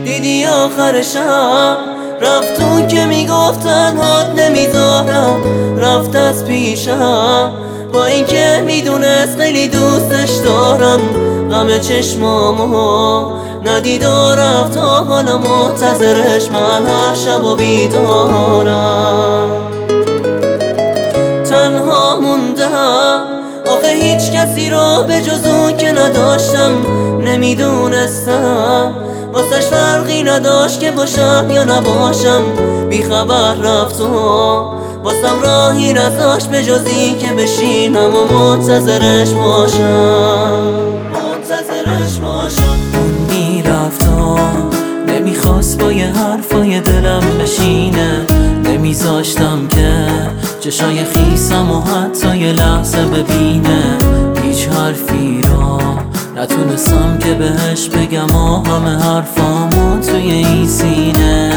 دیدی آخر شب رفت اون که میگفت تنهات نمیذارم، رفت از پیشم با اینکه میدونست خیلی دوستش دارم. غم چشمامو ندید و رفت تا حالا منتظرش من هر شب و بیدارم. تنها موندم آخه هیچ کسی رو به جز اون که نداشتم. نمیدونستم واسش فرقی نداشت که باشم یا نباشم. بیخبر رفت و واسم راهی نذاشت به جز این که بشینم و منتظرش باشم. اون میرفت و نمیخواست با یه حرفای دلم بشینه. نمیذاشتم که چشای خیسم و حتی یه لحظه ببینه. هیچ حرفی رو نتونستم که بهش بگم و همه حرفامو توی این سینه.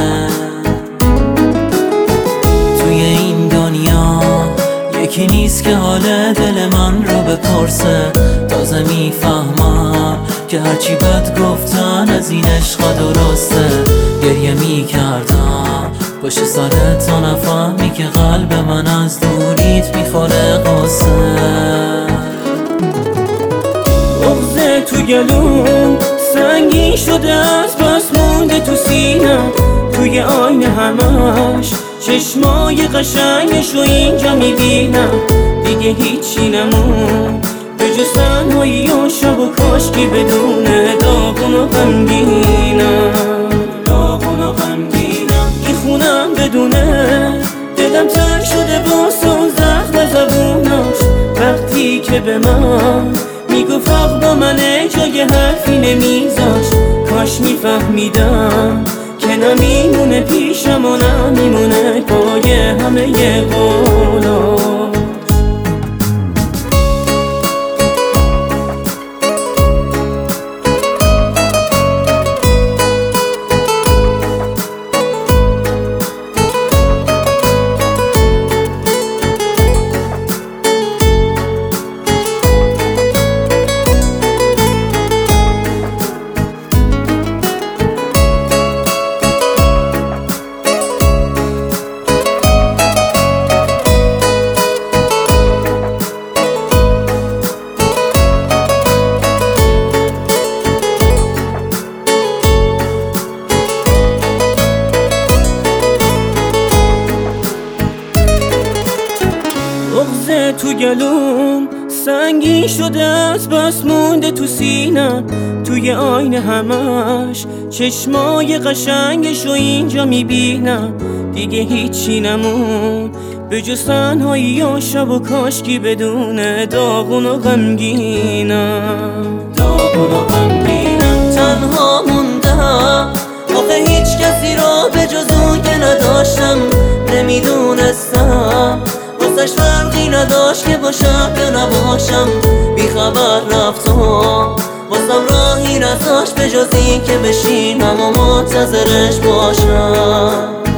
توی این دنیا یکی نیست که حال دل من رو بپرسه. تازه میفهمم که هرچی بد گفتن از این عشقا درسته. گریه میکردم پشت سرت تا نفهمی که قلب من از دوریت میخوره قصه. بغضه تو گلوم سنگین شده از بس مونده تو سینم. توی آینه همش چشمای قشنگش رو اینجا میبینم. دیگه هیچی نمون به جز تنهایی و شب و کاشکی بدونه داغون و غمگینم. این خونم بدونه دلم تنگ شده باز و زخم زبوناش. وقتی که به من میگفت حق با منه جای حرفی نمیذاش. کاش میفهمیدم که نمیمونه پیشم و نمیمونه پای همه ی قولاش. بغضه تو گلوم سنگین شده از بس مونده تو سینم. توی آینه همش چشمای قشنگش رو اینجا میبینم. دیگه هیچی نمون به جز تنهایی و شب و کاشکی بدونه داغون و غمگینم. تنها موندم آخه هیچ کسی رو به جز اون که نداشتم. نمیدونستم واسش فرقی نداشت که باشم یا نباشم. بیخبر رفت و واسم راهی نذاشت به جز این که بشینم و منتظرش باشم.